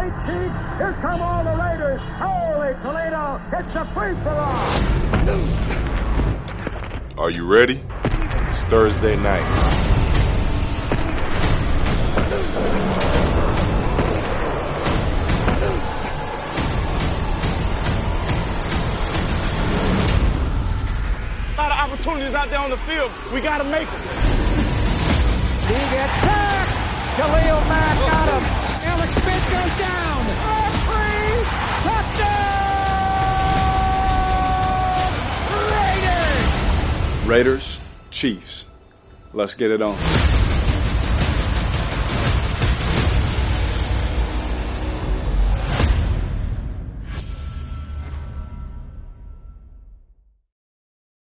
right, Chief. Here come all the Raiders. Holy Toledo, it's a free-for-all. Are you ready? It's Thursday night. A lot of opportunities out there on the field. We got to make them. He gets sacked. Khalil Mack got him. Alex Smith goes down. Free. Touchdown. Raiders. Raiders, Chiefs. Let's get it on.